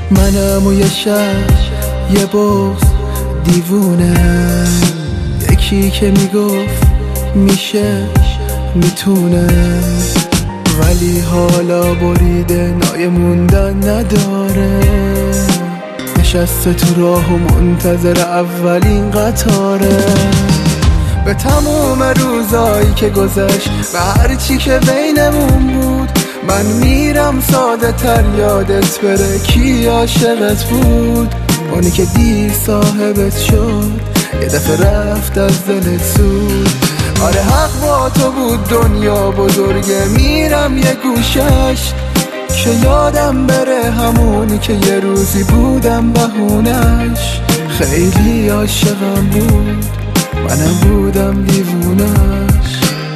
منم و یه شب یه بغض دیوونه، یکی که میگفت میشه میتونه، ولی حالا بریده نای موندن نداره، نشسته تو راه و منتظر اولین قطاره. به تموم روزایی که گذشت، به هرچی که بینمون بود، من میرم ساده تر یادت بره کی عاشقت بود. اونی که دیر صاحبت شد یه دفعه رفت از دلت سود. آره حق با تو بود، دنیا بزرگه، میرم یه گوشش که یادم بره همونی که یه روزی بودم بهونش. خیلی عاشقم بود، منم بودم دیوونش.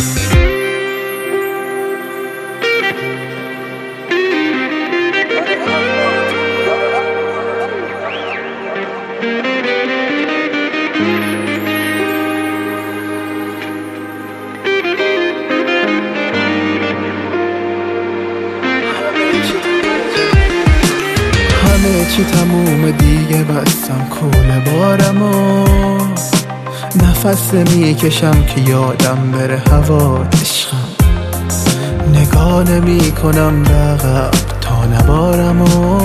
همه چی تموم دیگه، بستم کوله بارمو، نفس نمیکشم که یادم بره هوا عشقم، نگاه نمی کنم به عقب تا نبارمو،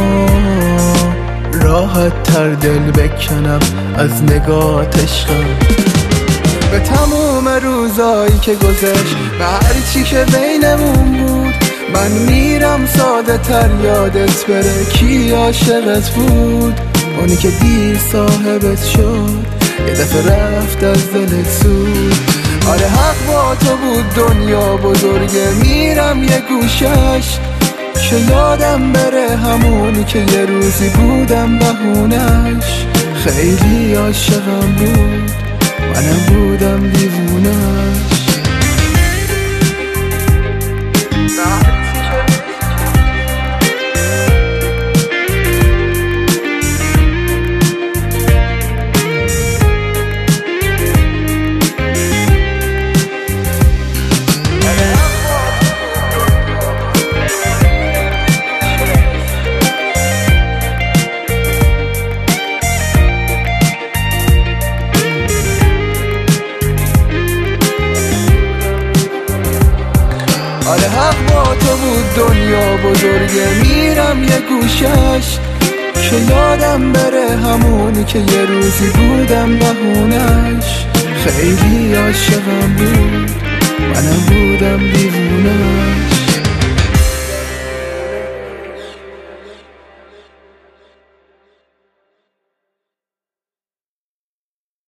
راحت تر دل بکنم از نگاهت عشقم. به تموم روزایی که گذشت، به هرچی که بینمون بود، من میرم ساده تر یادت بره کی عاشقت بود. اونی که دیر صاحبت شد یه دفعه رفت از دلت سود. آره حق با تو بود، دنیا بزرگه، میرم یه گوشش که یادم بره همونی که یه روزی بودم بهونش. خیلی عاشقم بود، منم بودم دیوونش. آره حق با تو بود، دنیا بزرگه، میرم یه گوشش که یادم بره همونی که یه روزی بودم بهونش. خیلی عاشقم بود، منم بودم دیوونش.